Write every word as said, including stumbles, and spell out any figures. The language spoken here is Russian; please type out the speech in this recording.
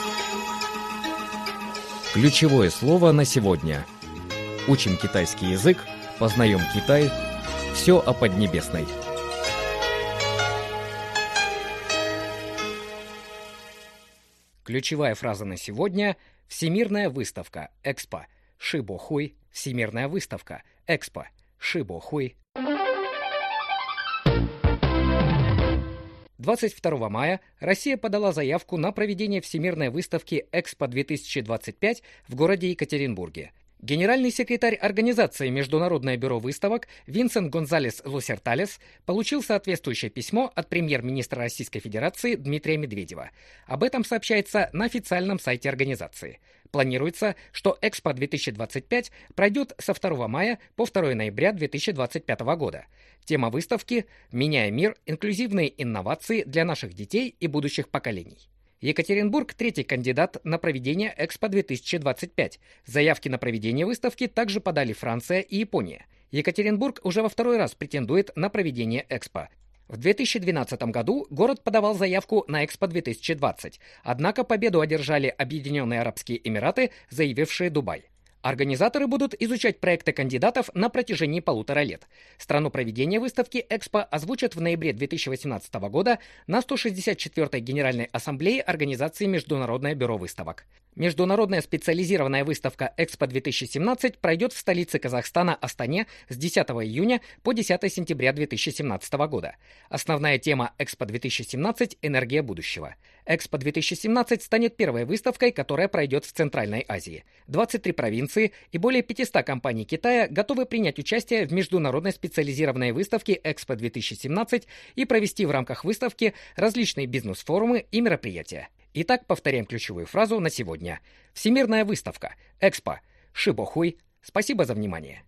Ключевое слово на сегодня. Учим китайский язык, познаем Китай. Все о Поднебесной. Ключевая фраза на сегодня – Всемирная выставка, Экспо. Шибохуй, Всемирная выставка, Экспо. Шибохуй. двадцать второго мая Россия подала заявку на проведение Всемирной выставки Экспо две тысячи двадцать пять в городе Екатеринбурге. Генеральный секретарь организации Международное бюро выставок Винсент Гонзалес Лусерталес получил соответствующее письмо от премьер-министра Российской Федерации Дмитрия Медведева. Об этом сообщается на официальном сайте организации. Планируется, что Экспо две тысячи двадцать пять пройдет со второго мая по второго ноября две тысячи двадцать пятого года. Тема выставки «Меняя мир. Инклюзивные инновации для наших детей и будущих поколений». Екатеринбург – третий кандидат на проведение Экспо две тысячи двадцать пять. Заявки на проведение выставки также подали Франция и Япония. Екатеринбург уже во второй раз претендует на проведение Экспо. В две тысячи двенадцатом году город подавал заявку на Экспо две тысячи двадцать, однако победу одержали Объединенные Арабские Эмираты, заявившие Дубай. Организаторы будут изучать проекты кандидатов на протяжении полутора лет. Страну проведения выставки Экспо озвучат в ноябре две тысячи восемнадцатого года на сто шестьдесят четвёртой Генеральной Ассамблее Организации Международное бюро выставок. Международная специализированная выставка Экспо две тысячи семнадцать пройдет в столице Казахстана Астане с десятого июня по десятого сентября две тысячи семнадцатого года. Основная тема Экспо две тысячи семнадцать – энергия будущего. Экспо две тысячи семнадцать станет первой выставкой, которая пройдет в Центральной Азии. двадцать три провинции и более пятьсот компаний Китая готовы принять участие в международной специализированной выставке Экспо две тысячи семнадцать и провести в рамках выставки различные бизнес-форумы и мероприятия. Итак, повторяем ключевую фразу на сегодня. Всемирная выставка, Экспо, Шибохуй. Спасибо за внимание.